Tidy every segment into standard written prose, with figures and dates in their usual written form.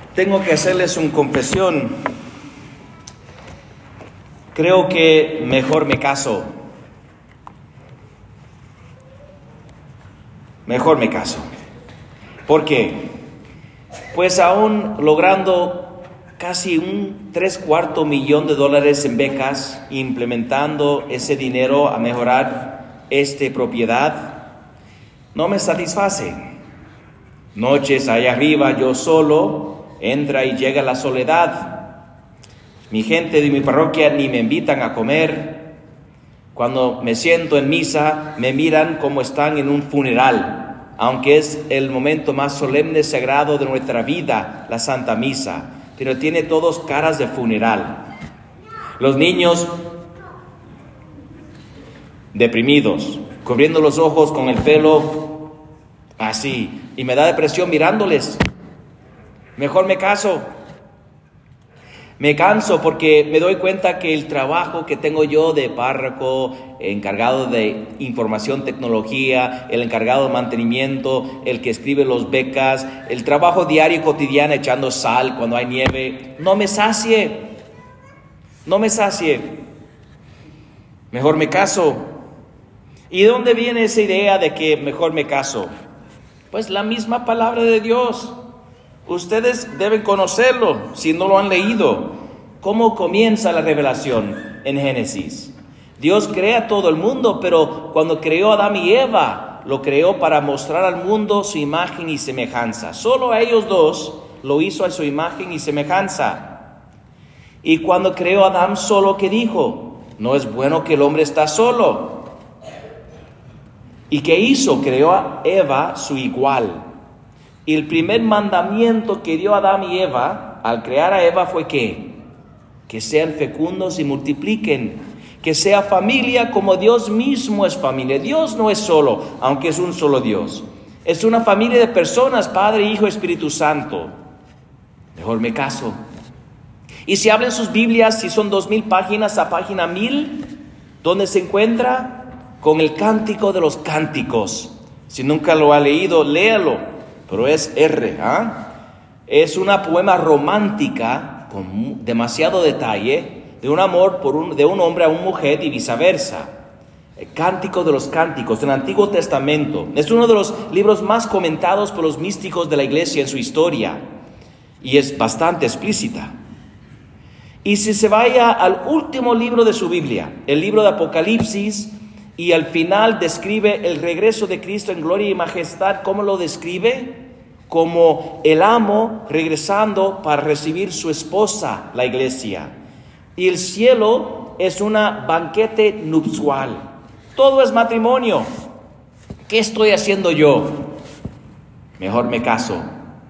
Tengo que hacerles una confesión. Creo que mejor me caso. Mejor me caso. ¿Por qué? Pues aún logrando casi un $750,000 en becas, implementando ese dinero a mejorar esta propiedad, no me satisface. Noches allá arriba, yo solo, entra y llega la soledad. Mi gente de mi parroquia ni me invitan a comer. Cuando me siento en misa, me miran como están en un funeral, aunque es el momento más solemne, sagrado de nuestra vida, la Santa Misa, pero tiene todos caras de funeral. Los niños deprimidos, cubriendo los ojos con el pelo así, y me da depresión mirándoles. Mejor me caso. Me canso porque me doy cuenta que el trabajo que tengo yo de párroco, encargado de información, tecnología, el encargado de mantenimiento, el que escribe los becas, el trabajo diario y cotidiano echando sal cuando hay nieve, no me sacie. Mejor me caso. ¿Y de dónde viene esa idea de que mejor me caso? Pues la misma palabra de Dios. Ustedes deben conocerlo si no lo han leído. ¿Cómo comienza la revelación en Génesis? Dios crea todo el mundo, pero cuando creó a Adán y Eva, lo creó para mostrar al mundo su imagen y semejanza. Solo a ellos dos lo hizo a su imagen y semejanza. Y cuando creó a Adán solo, ¿qué dijo? No es bueno que el hombre está solo. ¿Y qué hizo? Creó a Eva su igual. Y el primer mandamiento que dio Adán y Eva al crear a Eva fue ¿qué? Que sean fecundos y multipliquen, que sea familia como Dios mismo es familia. Dios no es solo, aunque es un solo Dios. Es una familia de personas, Padre, Hijo, Espíritu Santo. Mejor me caso. Y si hablan sus Biblias, si son 2,000 páginas a página 1,000, ¿dónde se encuentra? Con el Cántico de los Cánticos. Si nunca lo ha leído, léalo. Pero es Es una poema romántica con demasiado detalle de un amor de un hombre a una mujer y viceversa. El Cántico de los Cánticos del Antiguo Testamento. Es uno de los libros más comentados por los místicos de la Iglesia en su historia. Y es bastante explícita. Y si se vaya al último libro de su Biblia, el libro de Apocalipsis, y al final describe el regreso de Cristo en gloria y majestad. ¿Cómo lo describe? Como el amo regresando para recibir su esposa, la iglesia. Y el cielo es una banquete nupcial. Todo es matrimonio. ¿Qué estoy haciendo yo? Mejor me caso.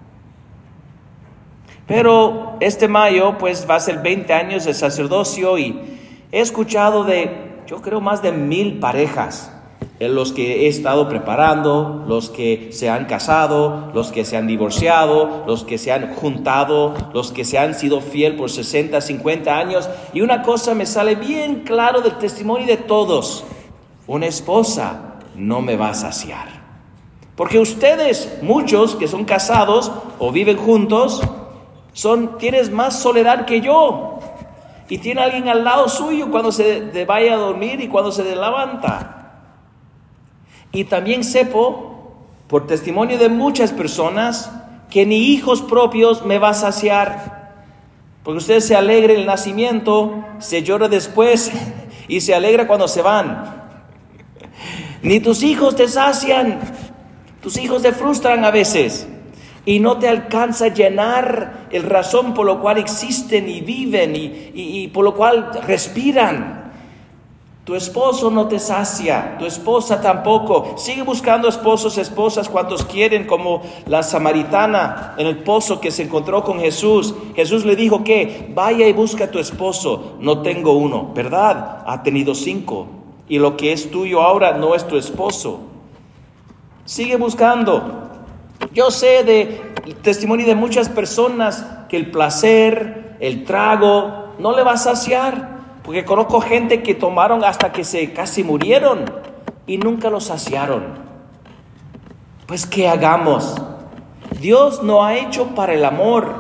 Pero este mayo pues va a ser 20 años de sacerdocio y he escuchado yo creo más de 1,000 parejas, en los que he estado preparando, los que se han casado, los que se han divorciado, los que se han juntado, los que se han sido fiel por 60, 50 años. Y una cosa me sale bien claro del testimonio de todos: una esposa no me va a saciar. Porque ustedes, muchos que son casados o viven juntos, tienes más soledad que yo. Y tiene alguien al lado suyo cuando se vaya a dormir y cuando se levanta. Y también sepo, por testimonio de muchas personas, que ni hijos propios me va a saciar. Porque usted se alegra en el nacimiento, se llora después y se alegra cuando se van. Ni tus hijos te sacian. Tus hijos te frustran a veces. Y no te alcanza a llenar el razón por lo cual existen y viven y por lo cual respiran. Tu esposo no te sacia, tu esposa tampoco. Sigue buscando esposos, esposas, cuantos quieren, como la samaritana en el pozo que se encontró con Jesús. Jesús le dijo que vaya y busca a tu esposo. No tengo uno, ¿verdad? Ha tenido 5. Y lo que es tuyo ahora no es tu esposo. Sigue buscando. Yo sé de testimonio de muchas personas que el placer, el trago, no le va a saciar. Porque conozco gente que tomaron hasta que se casi murieron y nunca lo saciaron. Pues, ¿qué hagamos? Dios nos ha hecho para el amor.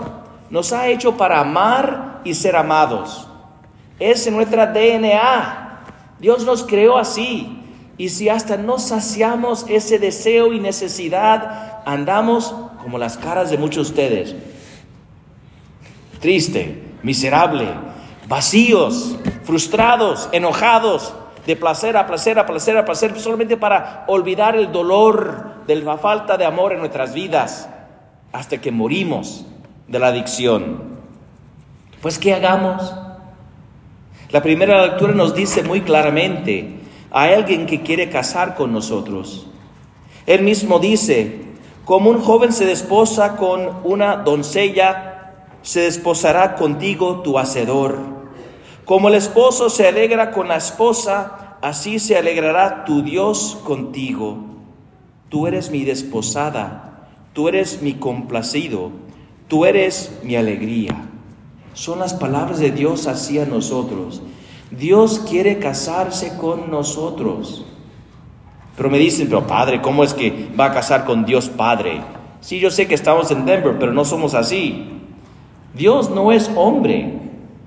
nos ha hecho para amar y ser amados. Es en nuestra DNA. Dios nos creó así. Y si hasta no saciamos ese deseo y necesidad, andamos como las caras de muchos de ustedes. Triste, miserable, vacíos, frustrados, enojados, de placer a placer, a placer, a placer, solamente para olvidar el dolor de la falta de amor en nuestras vidas, hasta que morimos de la adicción. Pues, ¿qué hagamos? La primera lectura nos dice muy claramente: hay alguien que quiere casar con nosotros. Él mismo dice: como un joven se desposa con una doncella, se desposará contigo tu hacedor. Como el esposo se alegra con la esposa, así se alegrará tu Dios contigo. Tú eres mi desposada, tú eres mi complacido, tú eres mi alegría. Son las palabras de Dios hacia nosotros. Dios quiere casarse con nosotros. Pero me dicen: pero Padre, ¿cómo es que va a casar con Dios Padre? Sí, yo sé que estamos en Denver, pero no somos así. Dios no es hombre.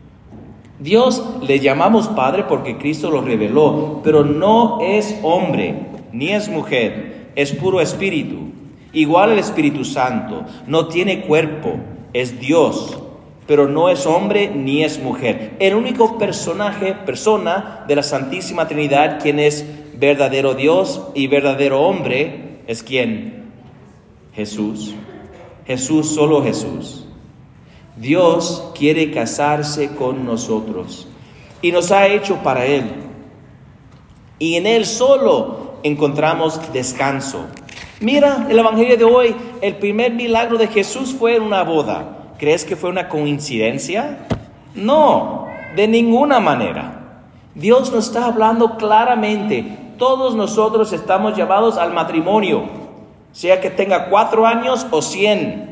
Dios le llamamos Padre porque Cristo lo reveló, pero no es hombre, ni es mujer, es puro espíritu. Igual el Espíritu Santo, no tiene cuerpo, es Dios, pero no es hombre ni es mujer. El único persona de la Santísima Trinidad, quien es verdadero Dios y verdadero hombre, ¿es quién? Jesús. Jesús, solo Jesús. Dios quiere casarse con nosotros y nos ha hecho para Él. Y en Él solo encontramos descanso. Mira el Evangelio de hoy, el primer milagro de Jesús fue en una boda. ¿Crees que fue una coincidencia? No, de ninguna manera. Dios nos está hablando claramente. Todos nosotros estamos llamados al matrimonio, sea que tenga 4 años o 100.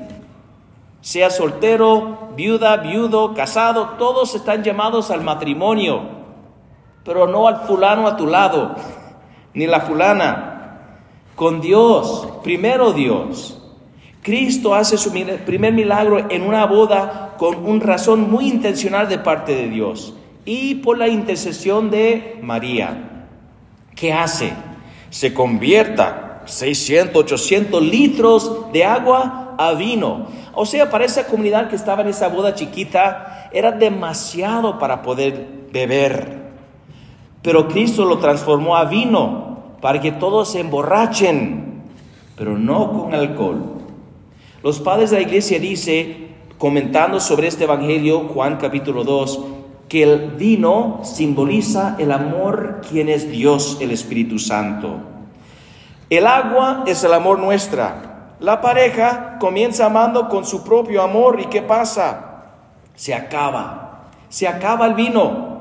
Sea soltero, viuda, viudo, casado, todos están llamados al matrimonio, pero no al fulano a tu lado, ni la fulana. Con Dios, primero Dios. Cristo hace su primer milagro en una boda con una razón muy intencional de parte de Dios y por la intercesión de María. ¿Qué hace? Se convierta 600, 800 litros de agua a vino. O sea, para esa comunidad que estaba en esa boda chiquita, era demasiado para poder beber. Pero Cristo lo transformó a vino para que todos se emborrachen, pero no con alcohol. Los padres de la iglesia dicen, comentando sobre este evangelio, Juan capítulo 2, que el vino simboliza el amor, quien es Dios, el Espíritu Santo. El agua es el amor nuestra. La pareja comienza amando con su propio amor. ¿Y qué pasa? Se acaba el vino.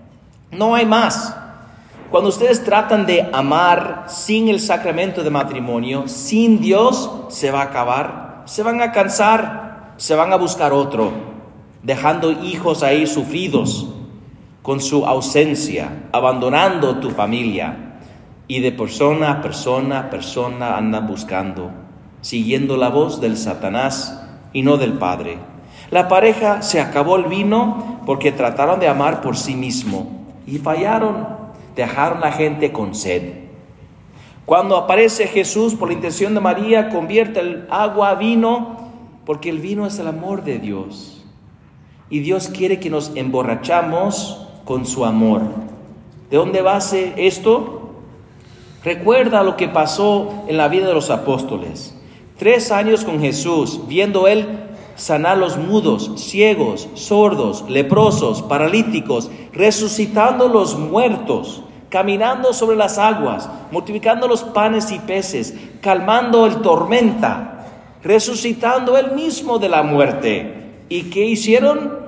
No hay más. Cuando ustedes tratan de amar sin el sacramento de matrimonio, sin Dios, se va a acabar. Se van a cansar, se van a buscar otro, dejando hijos ahí sufridos con su ausencia, abandonando tu familia. Y de persona a persona andan buscando, siguiendo la voz del Satanás y no del Padre. La pareja se acabó el vino porque trataron de amar por sí mismo y fallaron, dejaron a la gente con sed. Cuando aparece Jesús por la intención de María, convierte el agua a vino, porque el vino es el amor de Dios. Y Dios quiere que nos emborrachamos con su amor. ¿De dónde va esto? Recuerda lo que pasó en la vida de los apóstoles. 3 años con Jesús, viendo Él sanar los mudos, ciegos, sordos, leprosos, paralíticos, resucitando los muertos, caminando sobre las aguas, multiplicando los panes y peces, calmando el tormenta, resucitando Él mismo de la muerte. ¿Y qué hicieron?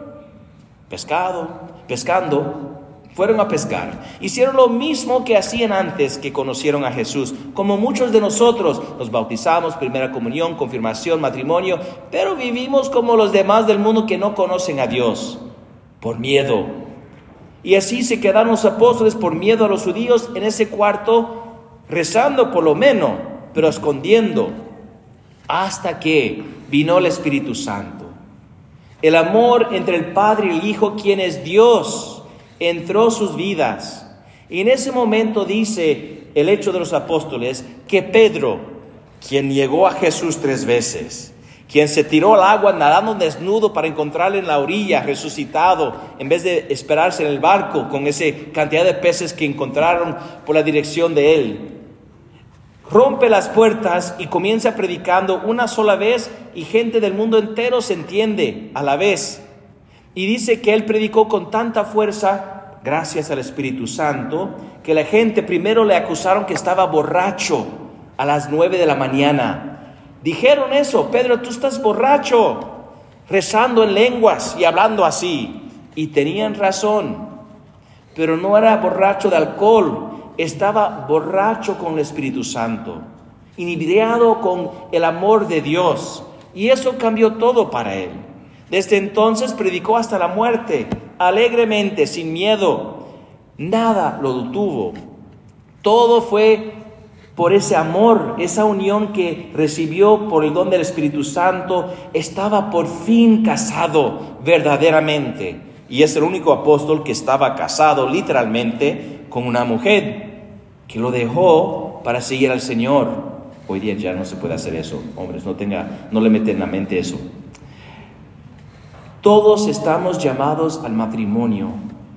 Pescando. Fueron a pescar. Hicieron lo mismo que hacían antes que conocieron a Jesús. Como muchos de nosotros, nos bautizamos, primera comunión, confirmación, matrimonio, pero vivimos como los demás del mundo que no conocen a Dios, por miedo. Y así se quedaron los apóstoles por miedo a los judíos en ese cuarto, rezando por lo menos, pero escondiendo, hasta que vino el Espíritu Santo. El amor entre el Padre y el Hijo, quien es Dios, entró en sus vidas. Y en ese momento dice el Hecho de los Apóstoles que Pedro, quien negó a Jesús 3 veces, quien se tiró al agua nadando desnudo para encontrarle en la orilla resucitado, en vez de esperarse en el barco con esa cantidad de peces que encontraron por la dirección de él, rompe las puertas y comienza predicando una sola vez, y gente del mundo entero se entiende a la vez. Y dice que él predicó con tanta fuerza, gracias al Espíritu Santo, que la gente primero le acusaron que estaba borracho a las 9 de la mañana. Dijeron eso: Pedro, tú estás borracho, rezando en lenguas y hablando así. Y tenían razón, pero no era borracho de alcohol, estaba borracho con el Espíritu Santo, inebriado con el amor de Dios. Y eso cambió todo para él. Desde entonces predicó hasta la muerte, alegremente, sin miedo. Nada lo detuvo. Todo fue por ese amor, esa unión que recibió por el don del Espíritu Santo. Estaba por fin casado verdaderamente. Y es el único apóstol que estaba casado literalmente con una mujer, que lo dejó para seguir al Señor. Hoy día ya no se puede hacer eso, hombres, no le meten en la mente eso. Todos estamos llamados al matrimonio,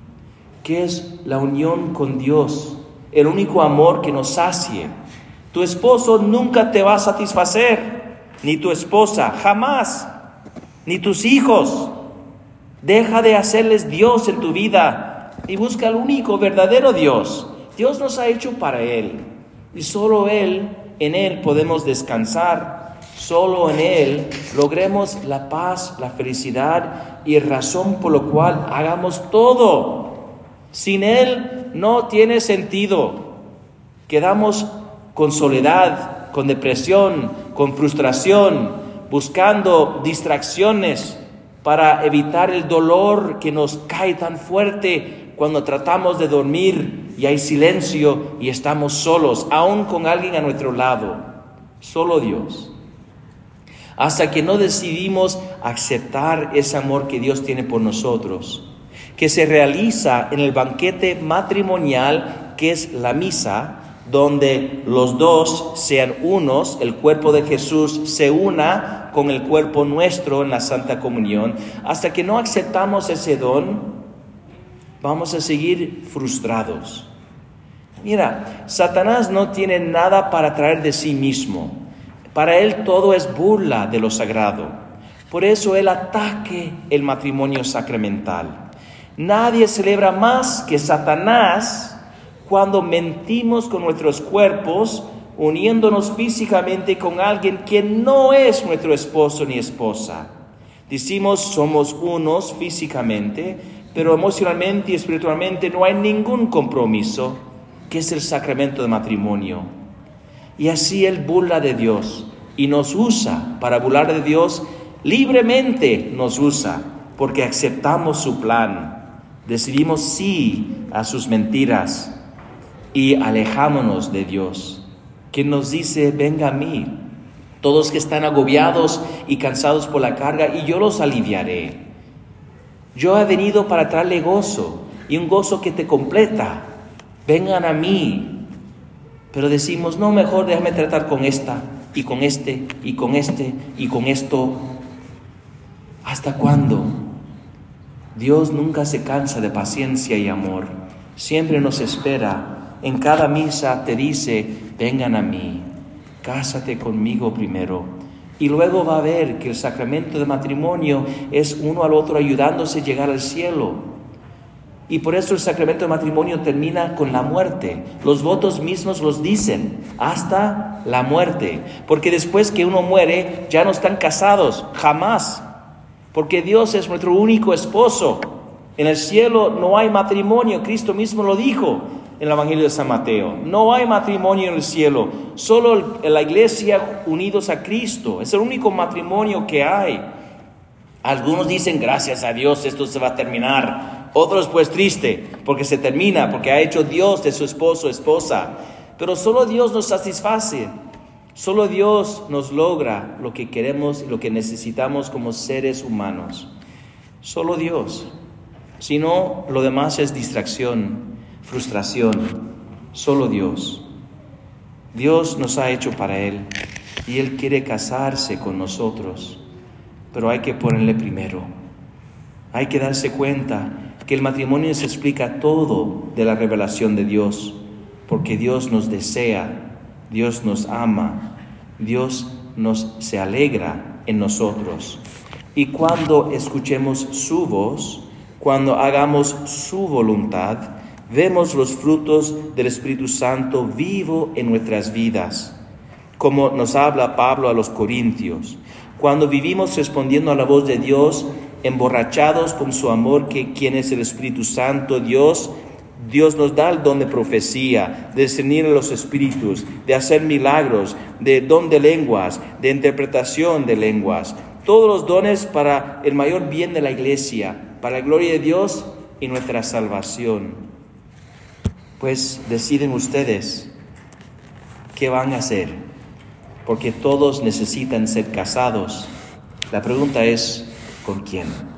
que es la unión con Dios, el único amor que nos sacie. Tu esposo nunca te va a satisfacer, ni tu esposa, jamás, ni tus hijos. Deja de hacerles Dios en tu vida y busca al único verdadero Dios. Dios nos ha hecho para Él, y solo en Él podemos descansar. Solo en Él logremos la paz, la felicidad y razón por lo cual hagamos todo. Sin Él no tiene sentido. Quedamos con soledad, con depresión, con frustración, buscando distracciones para evitar el dolor que nos cae tan fuerte cuando tratamos de dormir y hay silencio y estamos solos, aún con alguien a nuestro lado. Solo Dios. Hasta que no decidimos aceptar ese amor que Dios tiene por nosotros, que se realiza en el banquete matrimonial, que es la misa, donde los dos sean unos, el cuerpo de Jesús se una con el cuerpo nuestro en la Santa Comunión. Hasta que no aceptamos ese don, vamos a seguir frustrados. Mira, Satanás no tiene nada para traer de sí mismo. Para él todo es burla de lo sagrado. Por eso él ataque el matrimonio sacramental. Nadie celebra más que Satanás cuando mentimos con nuestros cuerpos, uniéndonos físicamente con alguien que no es nuestro esposo ni esposa. Decimos somos unos físicamente, pero emocionalmente y espiritualmente no hay ningún compromiso, que es el sacramento de matrimonio. Y así él burla de Dios y nos usa para burlar de Dios. Libremente nos usa porque aceptamos su plan, decidimos sí a sus mentiras y alejámonos de Dios, que nos dice: venga a mí, todos que están agobiados y cansados por la carga, y yo los aliviaré. Yo he venido para traerle gozo, y un gozo que te completa. Vengan a mí. Pero decimos: no, mejor déjame tratar con esta, y con este, y con este, y con esto. ¿Hasta cuándo? Dios nunca se cansa de paciencia y amor. Siempre nos espera. En cada misa te dice: vengan a mí, cásate conmigo primero. Y luego va a ver que el sacramento de matrimonio es uno al otro ayudándose a llegar al cielo. Y por eso el sacramento de matrimonio termina con la muerte. Los votos mismos los dicen: hasta la muerte. Porque después que uno muere, ya no están casados, jamás. Porque Dios es nuestro único esposo. En el cielo no hay matrimonio. Cristo mismo lo dijo en el Evangelio de San Mateo. No hay matrimonio en el cielo. Solo en la iglesia unidos a Cristo. Es el único matrimonio que hay. Algunos dicen: gracias a Dios esto se va a terminar. Otros pues triste porque se termina, porque ha hecho Dios de su esposo esposa. Pero solo Dios nos satisface. Solo Dios nos logra lo que queremos y lo que necesitamos como seres humanos. Solo Dios. Si no, lo demás es distracción, frustración. Solo Dios. Dios nos ha hecho para Él y Él quiere casarse con nosotros, pero hay que ponerle primero. Hay que darse cuenta que el matrimonio se explica todo de la revelación de Dios, porque Dios nos desea, Dios nos ama, Dios se alegra en nosotros. Y cuando escuchemos su voz, cuando hagamos su voluntad, vemos los frutos del Espíritu Santo vivo en nuestras vidas, como nos habla Pablo a los Corintios. Cuando vivimos respondiendo a la voz de Dios, emborrachados con su amor, quien es el Espíritu Santo, Dios nos da el don de profecía, de discernir los espíritus, de hacer milagros, de don de lenguas, de interpretación de lenguas. Todos los dones para el mayor bien de la iglesia, para la gloria de Dios y nuestra salvación. Pues deciden ustedes qué van a hacer, porque todos necesitan ser casados. La pregunta es, ¿con quién?